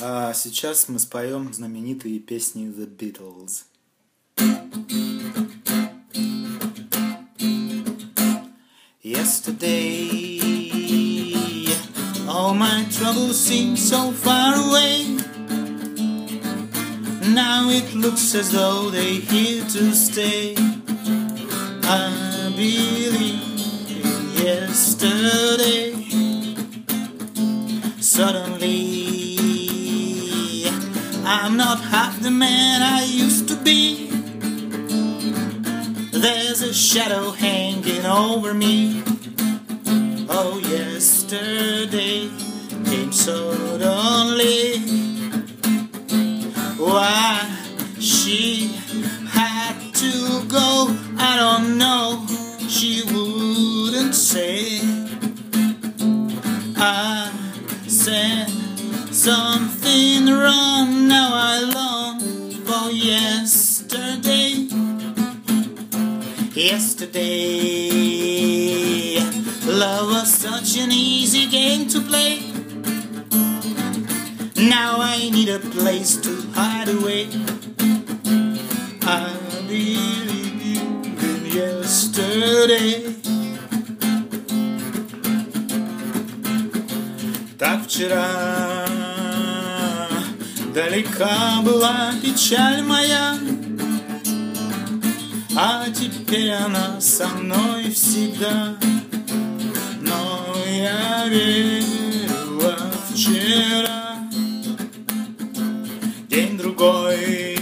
А сейчас мы споем знаменитые песни The Beatles. Yesterday, all my troubles seem so far away. Now it looks as though they're here to stay. I believe in yesterday. Suddenly, I'm not half the man I used to be. There's a shadow hanging over me. Oh, yesterday came suddenly. Why she had to go, I don't know. She wouldn't say. I said something wrong. Now I long for yesterday. Yesterday, love was such an easy game to play. Now I need a place to hide away. I believe in yesterday. Так вчера далека была печаль моя, а теперь она со мной всегда. Но я верю во вчера. День-другой,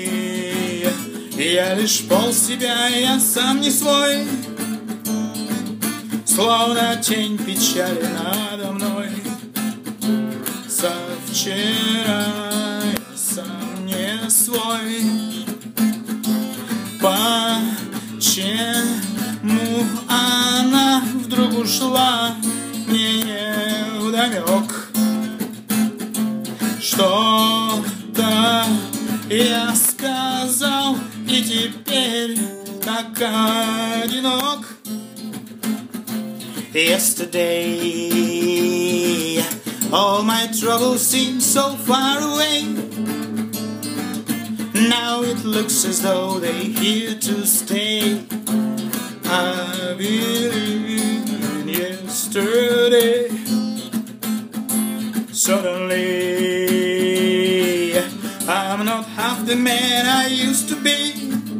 я лишь пол себя, я сам не свой. Словно тень печали надо мной. Со вчера я сам не свой. Почему она вдруг ушла, мне невдомек. Что-то я сказал, и теперь так одинок. Yesterday, all my troubles seem so far away. Now it looks as though they're here to stay. I believe in yesterday. Suddenly, I'm not half the man I used to be.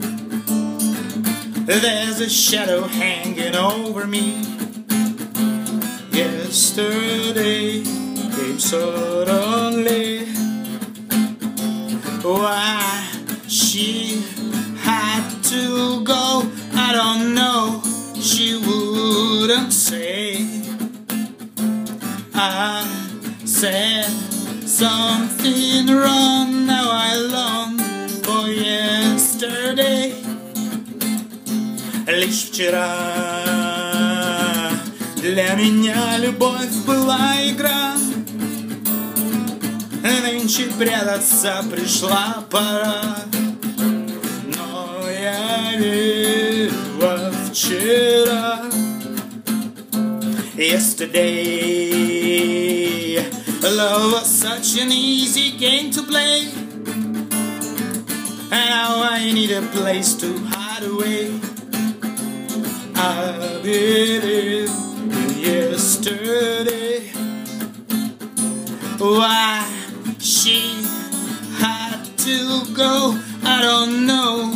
There's a shadow hanging over me. Yesterday came suddenly. Why she had to go, I don't know. She wouldn't say. I said something wrong. Now I long for yesterday. Лишь вчера для меня любовь была игра. Нынче прятаться пришла пора. Но я верю во вчера. Yesterday, love was such an easy game to play. And now I need a place to hide away. I believe in yesterday. Why she had to go, I don't know.